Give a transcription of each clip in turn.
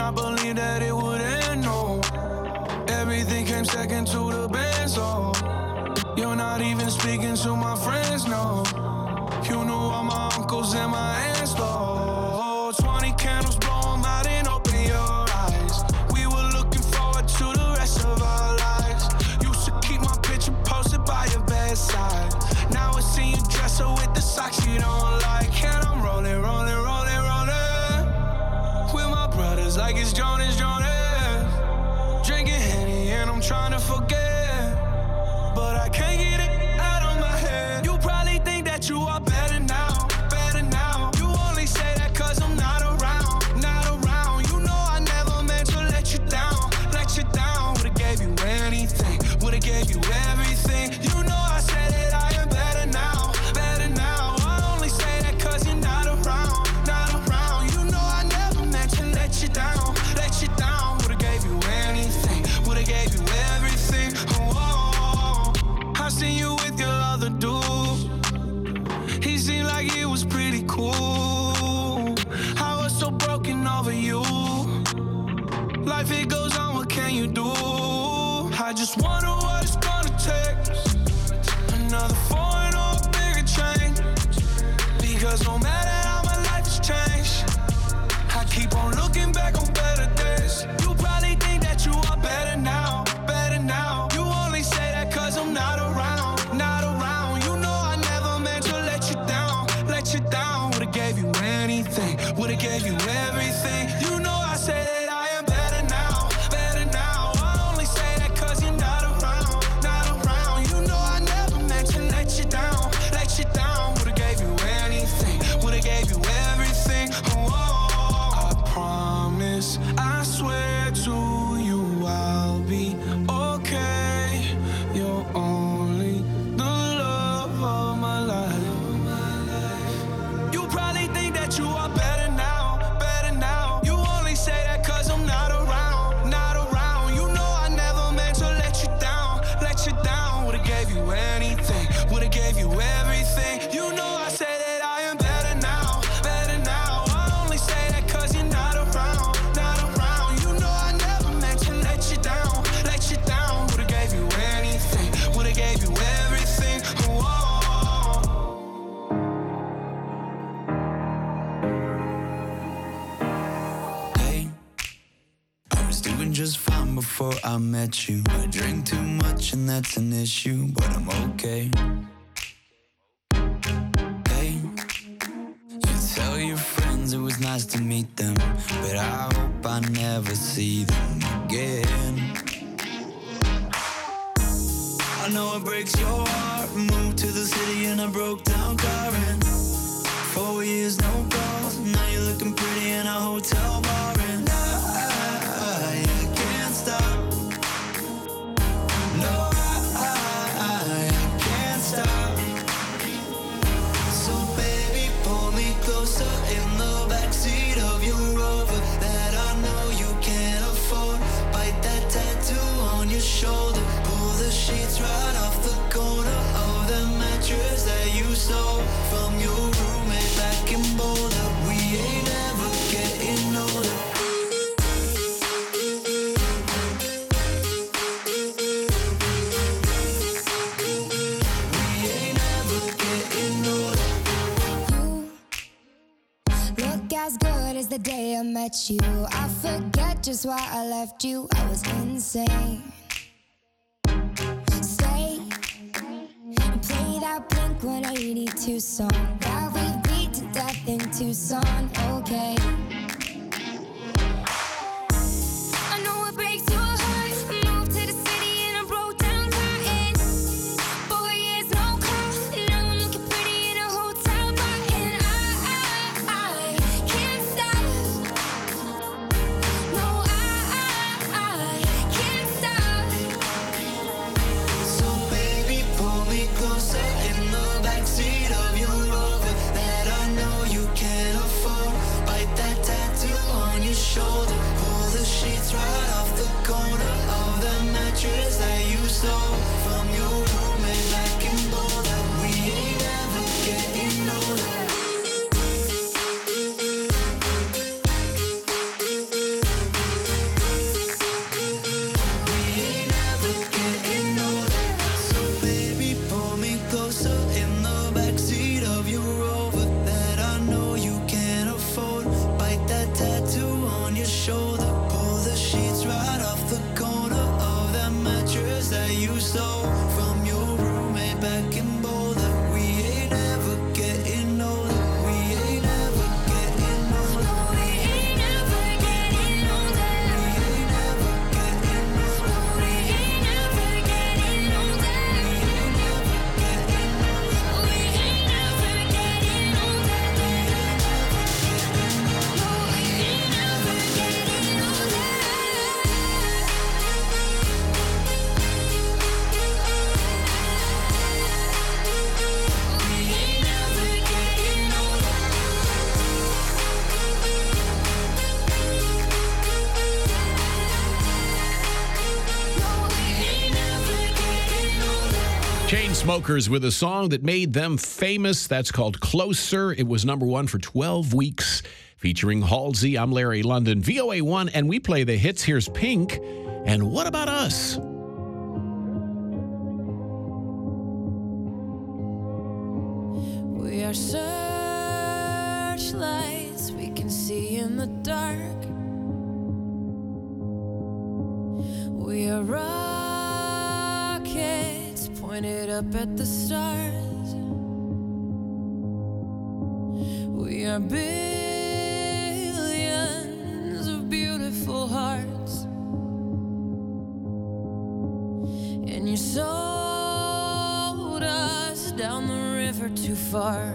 not believe that it would end, no. Everything came second to the best, oh. You're not even speaking to my friends, no. You knew all my uncles and my aunts, though. 20 candles, blow 'em out and open your eyes. We were looking forward to the rest of our lives. Used to keep my picture posted by your bedside. Now I see you dress her with the socks you don't like. And I'm rolling, rolling, rolling, rolling with my brothers like it's Jonas, Jonas. Drinking Henny and I'm trying to forget, but I can't get it out of my head. You probably think that you are better now, better now. You only say that cause I'm not around, not around. You know I never meant to let you down, let you down. Would've gave you anything, would've gave you everything. You know I said that I am better now, better now. I only say that cause you're not around, not around. You know I never meant to let you down, let you down. Would've gave you anything, would've gave you everything. Oh, I seen you with your other dude. He seemed like he was pretty cool. I was so broken over you. Life it goes on, what can you do? I just wonder what it's gonna take. Another foreign or a bigger change. Because no matter how my life has changed, I keep on looking back on better days. You probably think that you are better now, better now. You only say that cause I'm not around, not around. You know I never meant to let you down, let you down. Would've gave you anything, would've gave you everything. You know I say that I am better now, better now. I only say that cause you're not around, not around. You know I never meant to let you down, let you down. Would've gave you anything, would've gave you everything. Oh, I promise, I swear to you I'll be okay. You're only the love of my life. You probably think that you are better now, better now. You only say that cause I'm not around, not around. You know I never meant to let you down, let you down. Would've gave you anything, would've gave you everything. You know I say that I am better now, better now. I only say that cause you're not around, not around. You know I never meant to let you down, let you down. Would've gave you anything, would've gave you everything. Whoa. Hey, I was doing just fine before I met you. I drink too much and that's an issue, but I'm okay. Hey, you tell your friends it was nice to meet them, but I hope I never see them again. I know it breaks your heart. Moved to the city in a broke down car and 4 years no calls. Now you're looking pretty in a hotel bar and I can't stop. No, I can't stop. So baby, pull me closer in the backseat of your Rover that I know you can't afford. Bite that tattoo on your shoulder. Pull the sheets right off the corner of the mattress that you stole from your roommate back in Boulder. We ain't ever getting older. We ain't ever getting older. You look as good as the day I met you. I forget just why I left you. I was insane. Stay and play that Blink-182 song that we beat to death in Tucson. Okay. I know it breaks your heart. Moved to the city in a broke down car and 4 years no call. Now I'm looking pretty in a hotel bar and I can't stop. No, I can't stop. So baby, pull me closer in the backseat of your Rover that I know you can't afford. Bite that tattoo on your shoulder. Pull the sheets right off the corner of the mattress that you stole from your roommate back in Boulder. We ain't ever getting older. Chainsmokers with a song that made them famous. That's called Closer. It was number one for 12 weeks, featuring Halsey. I'm Larry London, VOA1, and we play the hits. Here's Pink, and What About Us? We are searchlights we can see in the dark. We are rockets pointed up at the stars. We are billions of beautiful hearts. And you sold us down the river too far.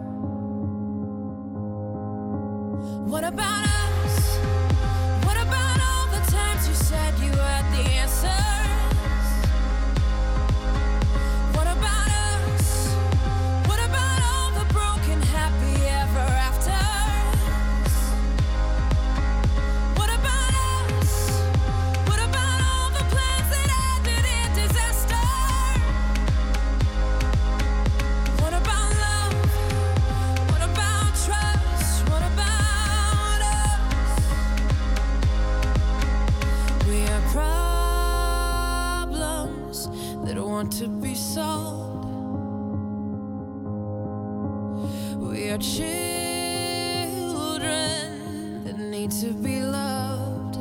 What about us? What about all the times you said you had the answers? What about us? What about all the broken happy ever afters? What about us? What about all the plans that ended in disaster? What about love? What about trust? What about us? We are problems that want to be solved. We are children that need to be loved.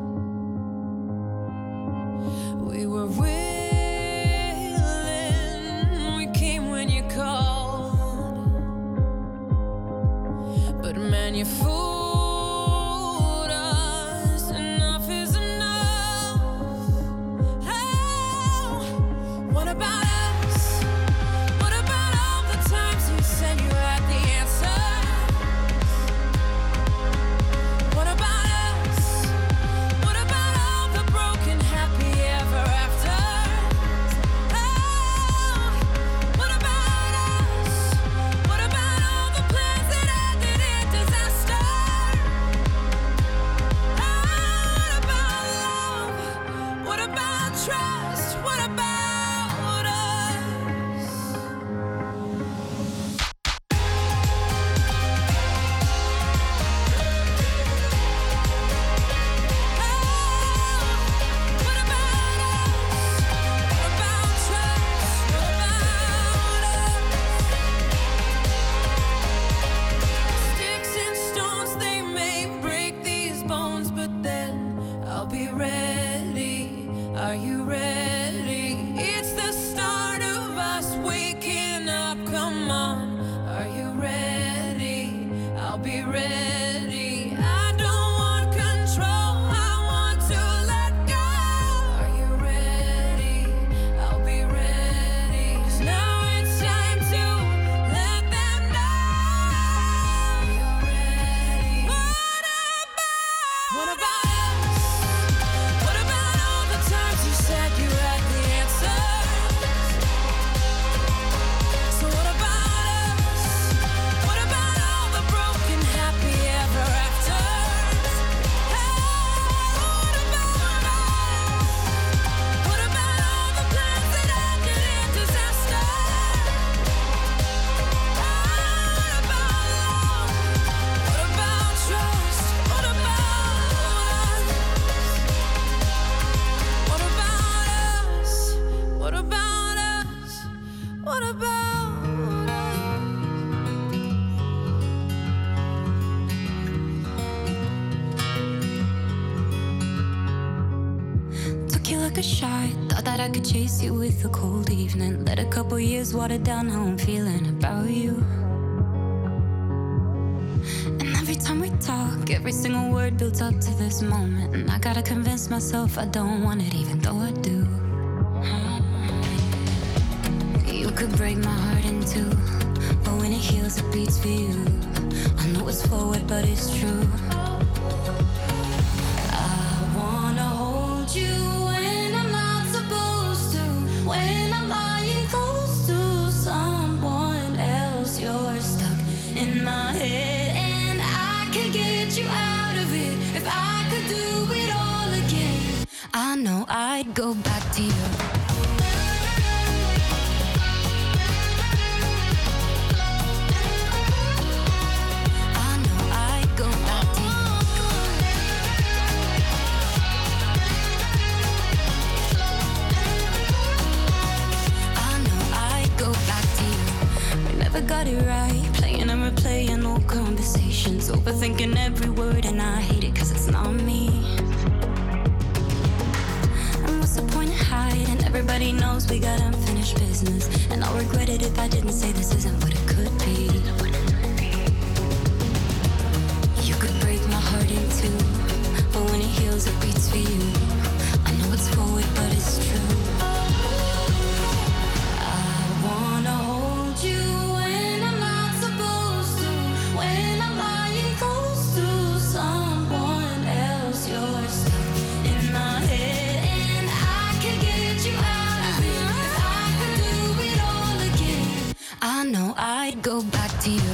We were willing, we came when you called. But man, you fooled us. Enough is enough. Oh, what about us? What about all the times you said you had the answers? What about us? What about all the broken happy ever afters? Oh, what about us? What about all the plans that ended in disaster? Oh, what about love? What about trust? What about us? What about us? What about trust? What about us? Sticks and stones, they may break these bones, but then I'll be ready. Are you ready? It's the start of us waking up. Come on. Are you ready? I'll be ready. I don't want control. I want to let go. Are you ready? I'll be ready. 'Cause now it's time to let them know. You're ready. What about us? What about all the times you said you had the answers? So what about us? What about all the broken happy ever afters? Hey, what about us? What about all the plans that ended in disaster? What about love? What about trust? What about us? What about us? What about us? What about us? Took you like a shot, thought that I could chase you with a cold evening. Let a couple years water down how I'm feeling about you. And every time we talk, every single word builds up to this moment. And I gotta convince myself I don't want it, even though I do. You could break my heart in two, but when it heals, it beats for you. I know it's forward, but it's true. I wanna hold you when I'm not supposed to. When I'm lying close to someone else, you're stuck in my head, and I could get you out of it if I could do it all again. I know I'd go back to you. got it right. Playing and replaying old conversations. Overthinking every word and I hate it cause it's not me. And what's the point of hiding? Everybody knows we got unfinished business. And I'll regret it if I didn't say this isn't what it could be. You could break my heart in two, but when it heals it beats for you. I know it's forward but it's true. I wanna hold you when I'm not supposed to. When I'm lying close to someone else. You're stuck in my head and I can get you out of it. If I could do it all again, I know I'd go back to you.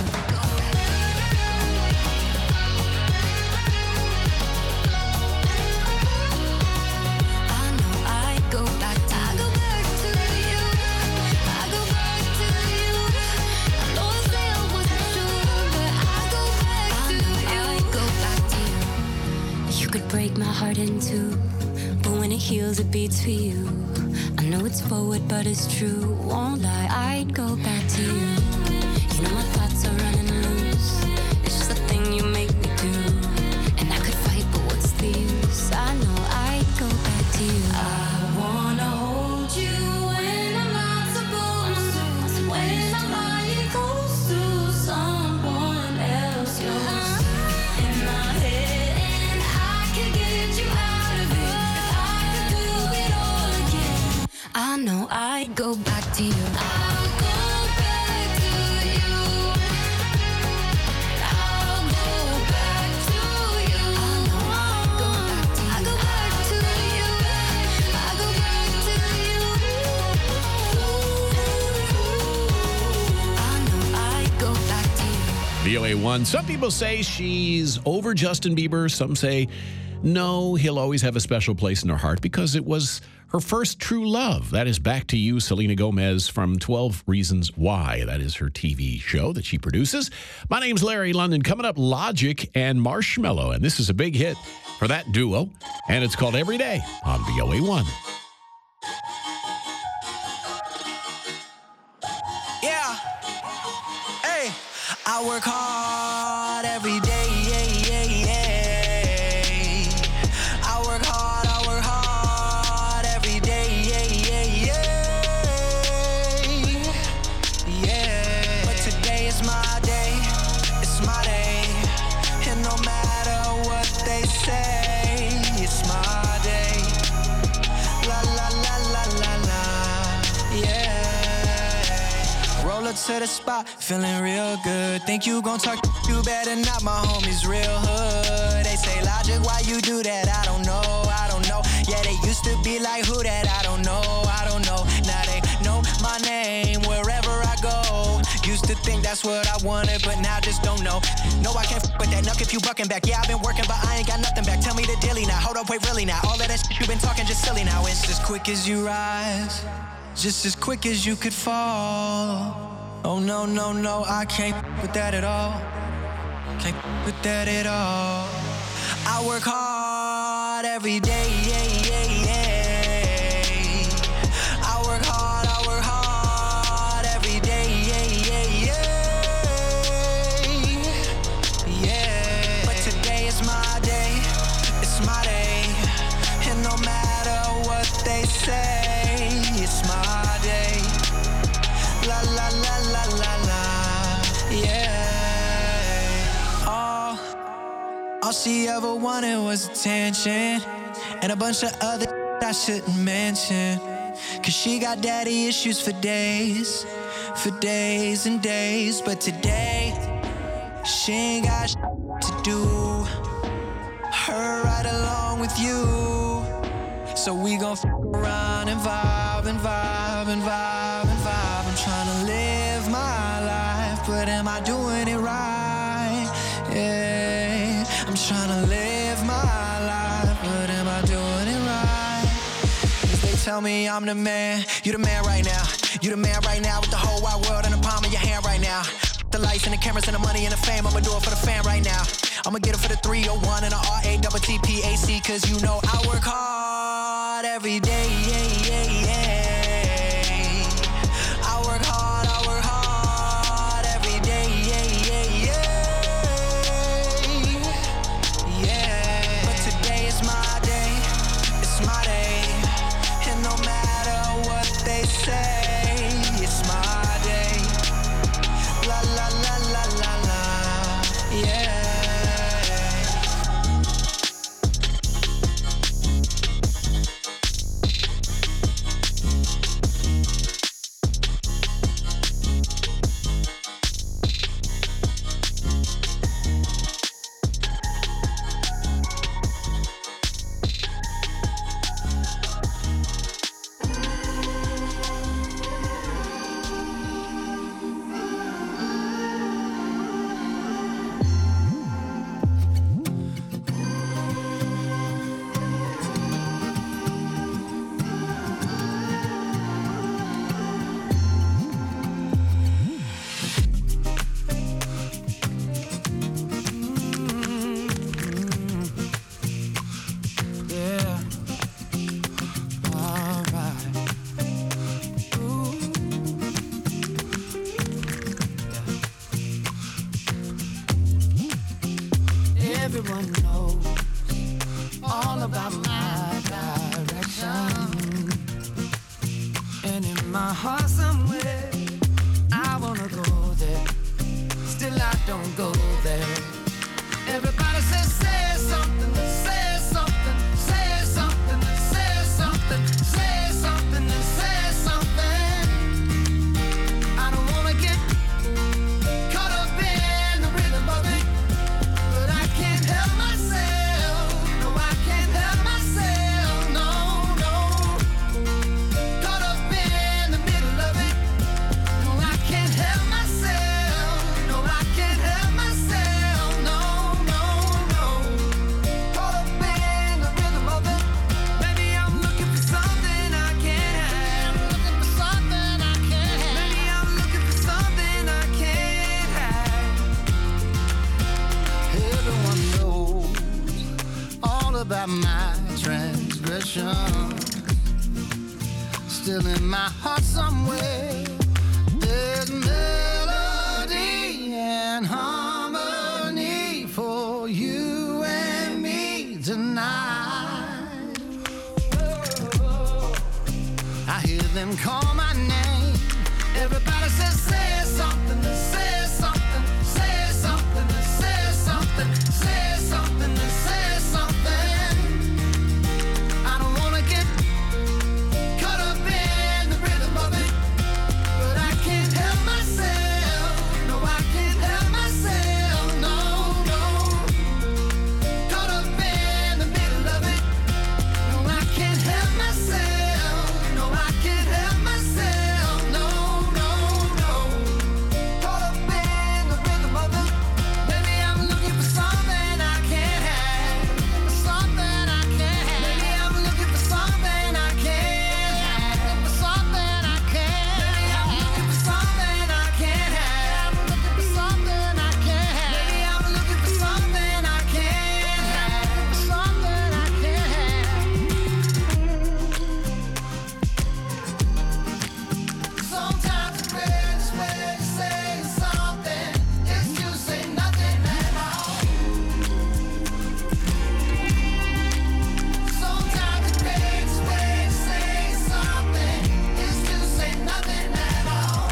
Break my heart in two, but when it heals it beats for you. I know it's forward but it's true. Won't lie, I'd go back to you. You know my thoughts are running loose. It's just a thing you make me do. And I could fight but what's the use? I know I'd go back to you. I wanna hold you when I'm not supposed to. When I'm lying close to someone else. You're in my head. I know I'd go back to you. I'll go back to you. I'll go back to you. I know I'd go back to you. I'll go back to you. I'll go back to you. I know I'd go back to you. VOA1. Some people say she's over Justin Bieber. Some say no, he'll always have a special place in her heart because it was her first true love. That is Back to You, Selena Gomez from 12 Reasons Why. That is her TV show that she produces. My name's Larry London. Coming up, Logic and Marshmello. And this is a big hit for that duo. And it's called Every Day on VOA1. Yeah. Hey, I work hard every day. Yeah, yeah, yeah. I work hard every day. Yeah, yeah, yeah. Yeah. But today is my day. It's my day. And no matter what they say, it's my day. La la la la la la. Yeah. Roll up to the spot, feeling real good. Think you gon' talk, you better not, my homies real hood. They say, Logic, why you do that? I don't know, I don't know. Yeah, they used to be like, who that? I don't know, I don't know. Now they know my name wherever I go. Used to think that's what I wanted, but now just don't know. No, I can't with that knuck if you bucking back. Yeah, I've been working, but I ain't got nothing back. Tell me the dilly now, hold up, wait, really now. All of that shit you been talking just silly now. It's as quick as you rise, just as quick as you could fall. Oh no, no, no, I can't with that at all. Can't with that at all. I work hard every day, yeah, yeah, yeah. I work hard every day, yeah, yeah, yeah. Yeah. But today is my day, it's my day. And no matter what they say, it's my day. La la la la la la, yeah. All she ever wanted was attention and a bunch of other I shouldn't mention. Cause she got daddy issues for days and days. But today, she ain't got to do. Her right along with you. So we gon' around and vibe and vibe and vibe and vibe. I'm tryna live my life, but am I doing it right? Yeah, I'm tryna live my life, but am I doing it right? Cause they tell me I'm the man, you the man right now. You the man right now with the whole wide world in the palm of your hand right now. The lights and the cameras and the money and the fame, I'ma do it for the fam right now. I'ma get it for the 301 and the RATTPAC. Cause you know I work hard every day, yeah, yeah, yeah. I work hard everyone knows all about my direction. And in my heart somewhere, I wanna go there. Still I don't go there. Everybody says, say something, say something, say something, say something, say something, say something. I don't wanna get caught up in the rhythm of it, but I can't help myself. No, I can't help myself. No, no. Caught up in the middle of it. No, I can't help myself. No, I can't help myself. No, no, no. Caught up in the rhythm of it. Maybe I'm looking for something I can't have. Looking for something I can't have. Maybe I'm looking for something I can't have. Everyone knows all about my transgression. Still in my heart somewhere, there's melody and harmony for you and me tonight. I hear them call my name. Everybody says, say something, say something, say something, say something, say something, say something. I don't wanna get caught up in the rhythm of it, but I can't help myself. No, I can't help myself. No, no. Caught up in the middle of it. No, I can't help myself. No, I can't help myself. No, no, no. Caught up in the rhythm of it. Maybe I'm looking for something I can't have. For something I can't have. Maybe I'm looking for something I can't have. For something I can't have. Maybe I'm looking for something I can't have. Looking for something I can't have. Maybe I'm looking for something I can't have. For something I can't have. Sometimes the greatest way to say something is to say nothing at all. Sometimes the greatest way to say something is to say nothing at all.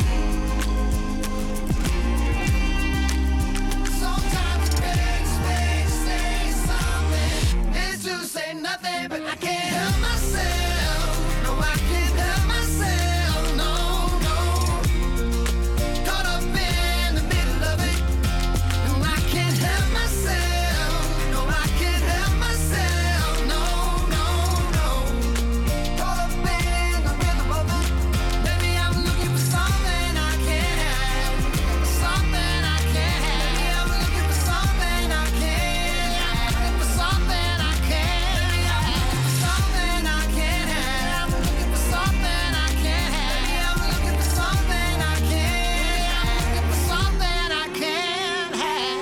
Sometimes the greatest way to say something is to say nothing, but I can't help myself. No, I can't help myself. No, no. Caught up in the middle of it. No, I can't help myself. No, I can't help myself. No, no, no. Caught up in the rhythm of it. Maybe I'm looking for something I can't have. Something I can't have. Maybe I'm looking for something I can't have. For something I can't. Maybe I'm looking for something I can't have. Looking for something I can't have. Maybe I'm looking for something I can't have. Looking for something I can't have.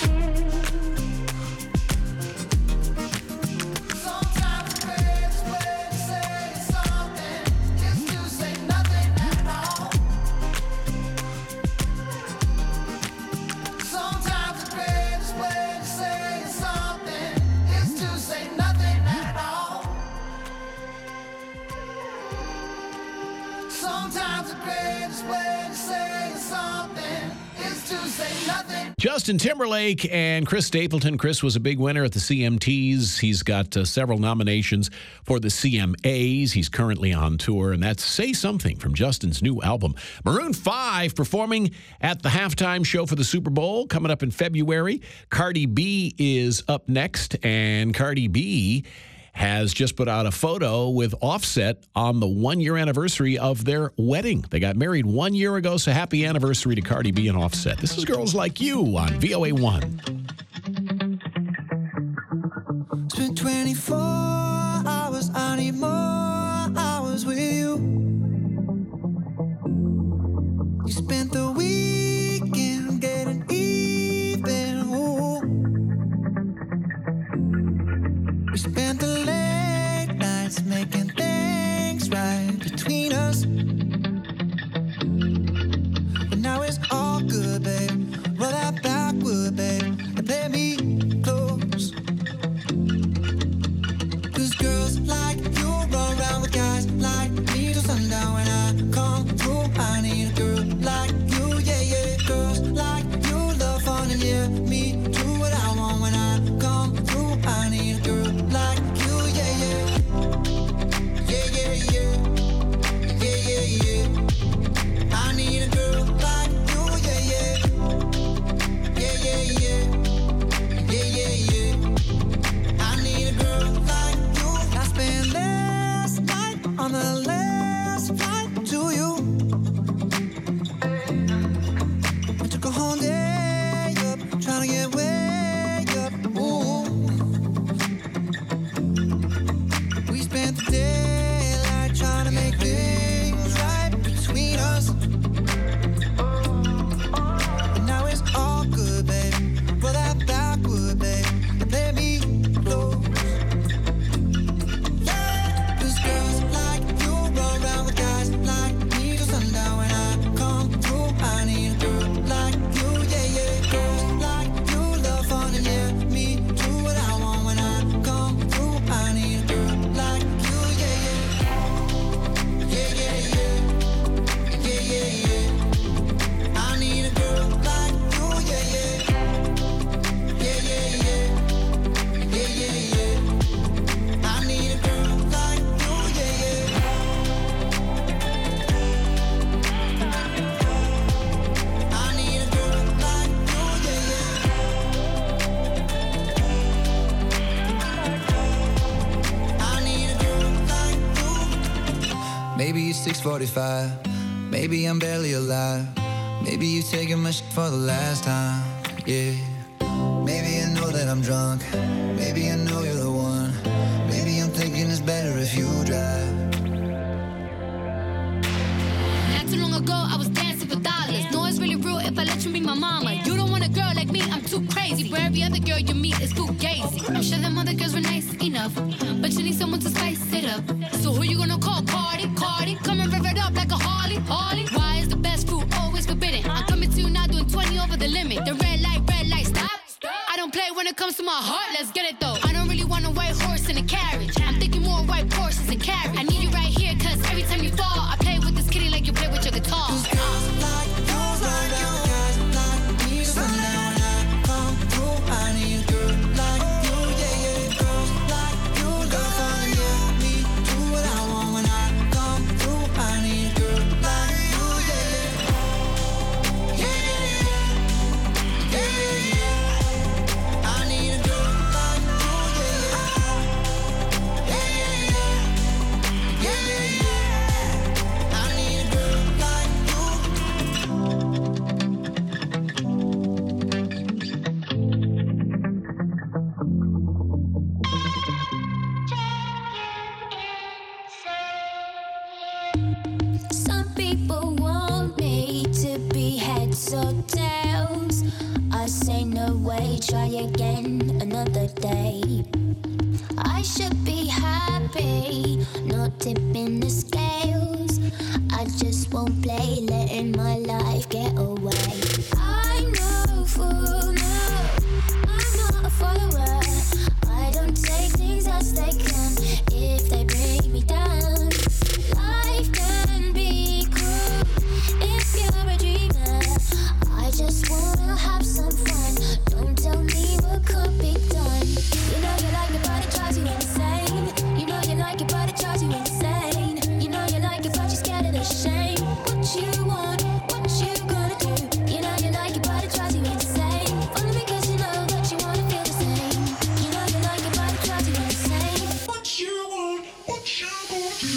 Sometimes the greatest way to say something is to say nothing at all. Sometimes the greatest way to say something is to say nothing at all. Sometimes the greatest way to say something is to say nothing. Justin Timberlake and Chris Stapleton. Chris was a big winner at the CMTs. He's got several nominations for the CMAs. He's currently on tour, and that's Say Something from Justin's new album. Maroon 5 performing at the halftime show for the Super Bowl coming up in February. Cardi B is up next, and Cardi B has just put out a photo with Offset on the 1-year anniversary of their wedding. They got married 1 year ago, so happy anniversary to Cardi B and Offset. This is Girls Like You on VOA1. Spent 24 hours, I need more hours with you. You spent the weekend getting even. Ooh. We spent the late nights making things right between us. But now it's all good, babe. Roll that backward, babe, and play me close. 6:45. Maybe I'm barely alive. Maybe you taking my shit for the last time. Yeah. Maybe I know that I'm drunk. Maybe I know you're the one. Maybe I'm thinking it's better if you drive. Not too long ago, I was dancing for dollars. No, it's really real if I let you be my mama. You don't want a girl like me, I'm too crazy. Where every other girl you meet is too gazy. I'm sure them other girls were nice enough, but you need someone to spice it up. So who you gonna call? Cardi, Cardi. Come and rev it up like a Harley, Harley. Why is the best fruit always forbidden? I'm coming to you now doing 20 over the limit. The red light, stop. I don't play when it comes to my heart, let's get it though. I don't really want a white horse in a carriage. I'm thinking more white horses and carriage. I need you right here, cause every time you fall, I play with this kitty like you play with your guitar. Some people want me to be heads or tails. I say no way, try again another day. I should be happy, not tipping the scales. I just won't play, letting my life get away. I'm no fool, no, I'm not a follower. I don't take things as they come if they bring me down. Life can be cruel if you're a dreamer. I just wanna have some fun. Don't tell me what could be done. You know you like it, but it drives you insane. You know you like it, but it drives you insane. You know you like it, but you're scared of the shame. What you want, what you gonna do? You know you like it, but it drives you insane. Only because you know that you wanna feel the same. You know you like it, but it drives you insane. What you want, what you gonna do?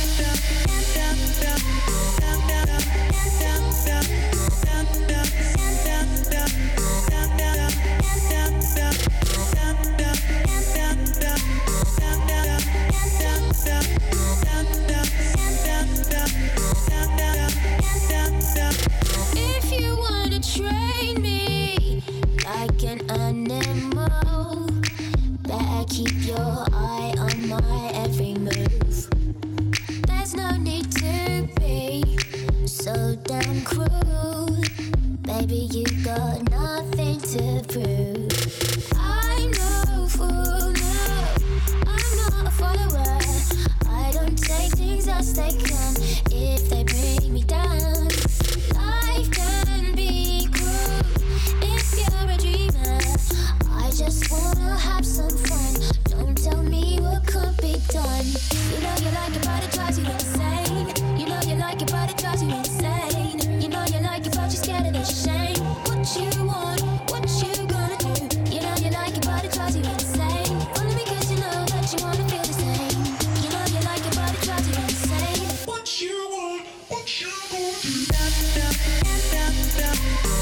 If you wanna train me like an animal, better keep your eye on my every move. There's no need to be so damn cruel. Baby, you got nothing to prove. I'm no fool, no, I'm not a follower. I don't take things as they come if they bring me down. Life can be cruel if you're a dreamer. I just wanna have some fun. Don't tell me what could be done. You know you like it, but it drives you insane. You know you like it, but it drives you insane. You know you like it, but you're scared of the shame. What you want, what you gonna do? You know you like it, but it drives you insane. Only because you know that you wanna feel the same. You know you like it, but it drives you insane. What you want, what you gonna do?